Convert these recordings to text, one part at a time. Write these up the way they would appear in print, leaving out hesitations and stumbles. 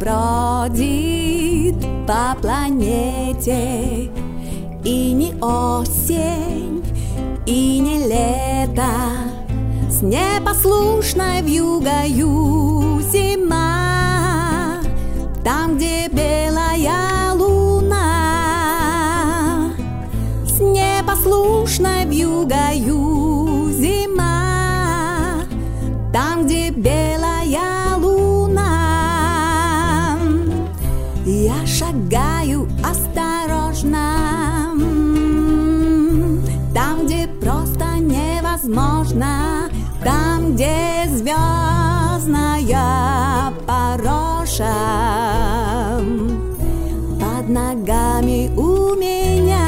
бродит по планете, и не осень, и не лето, с непослушной вьюгою зима, там, где белая луна, с непослушной вьюгою зима, там, где белая луна. Я шагаю осторожно, там, где просто невозможно, там, где звездная пороша под ногами у меня.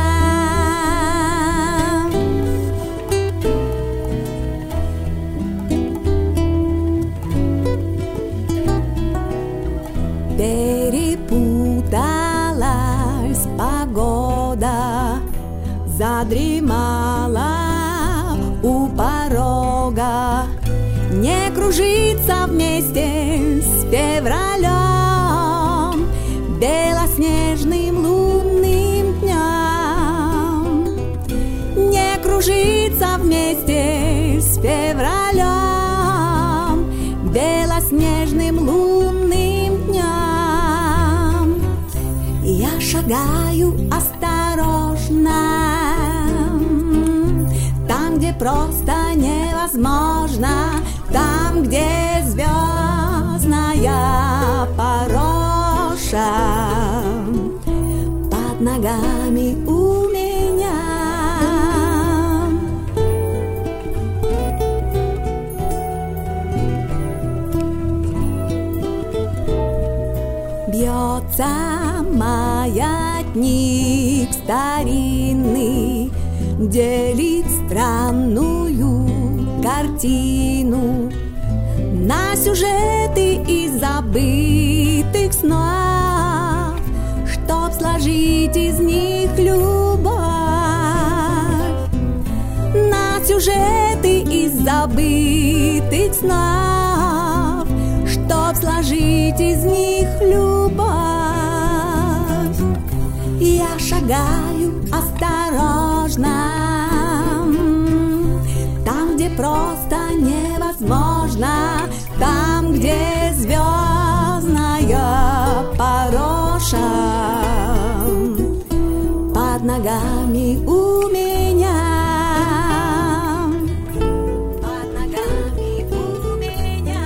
Перепуталась погода, задремала у порога, не кружится вместе с февралем, белоснежным лунным днем, не кружится вместе с февралем, белоснежным лунным днем. Я шагаю осторожно, там, где просто невозможно, там, где звездная пороша под ногами у меня. Бьется маятник старинный, делит странную картину на сюжеты из забытых снов, чтоб сложить из них любовь, на сюжеты из забытых снов, чтоб сложить из них любовь. Я шагаю осторожно, там, где просто невозможно, там, где звездная пороша под ногами у меня. Под ногами у меня.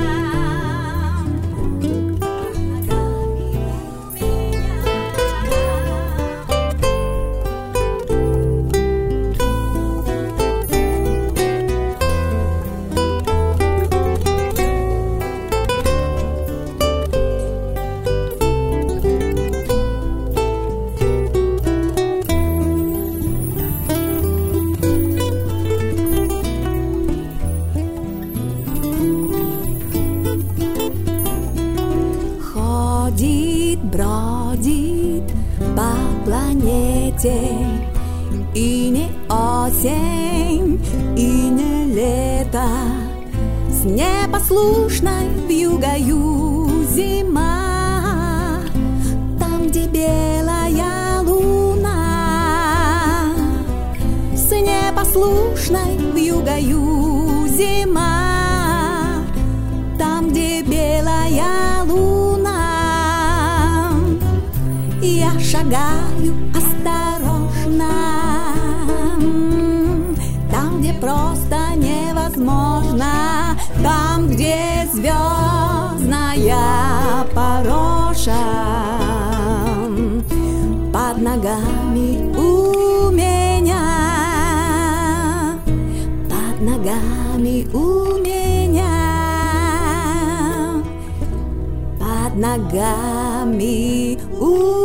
Бродит по планете, и не осень, и не лето, с непослушной вьюгою зима, там, где белая луна, с непослушной вьюгою зима, там, где белая луна. Я шагаю осторожно, там, где просто невозможно, там, где звездная пороша под ногами у меня, под ногами у меня, под ногами у меня.